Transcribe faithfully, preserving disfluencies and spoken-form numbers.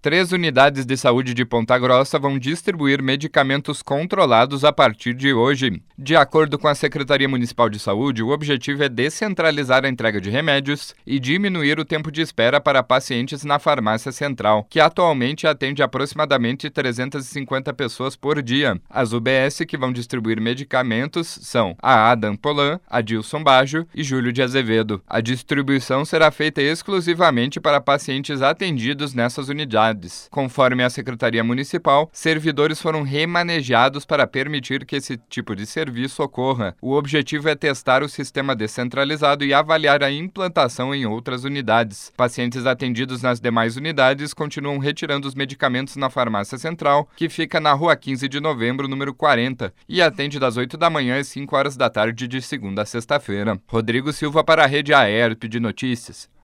Três unidades de saúde de Ponta Grossa vão distribuir medicamentos controlados a partir de hoje. De acordo com a Secretaria Municipal de Saúde, o objetivo é descentralizar a entrega de remédios e diminuir o tempo de espera para pacientes na farmácia central, que atualmente atende aproximadamente trezentas e cinquenta pessoas por dia. As U B S que vão distribuir medicamentos são a Adam Polan, Adilson Baggio e Júlio de Azevedo. A distribuição será feita exclusivamente para pacientes atendidos nessas unidades. Conforme a Secretaria Municipal, servidores foram remanejados para permitir que esse tipo de serviço ocorra. O objetivo é testar o sistema descentralizado e avaliar a implantação em outras unidades. Pacientes atendidos nas demais unidades continuam retirando os medicamentos na farmácia central, que fica na Rua quinze de Novembro, número quarenta, e atende das oito da manhã às cinco horas da tarde de segunda a sexta-feira. Rodrigo Silva para a Rede Aerp de Notícias.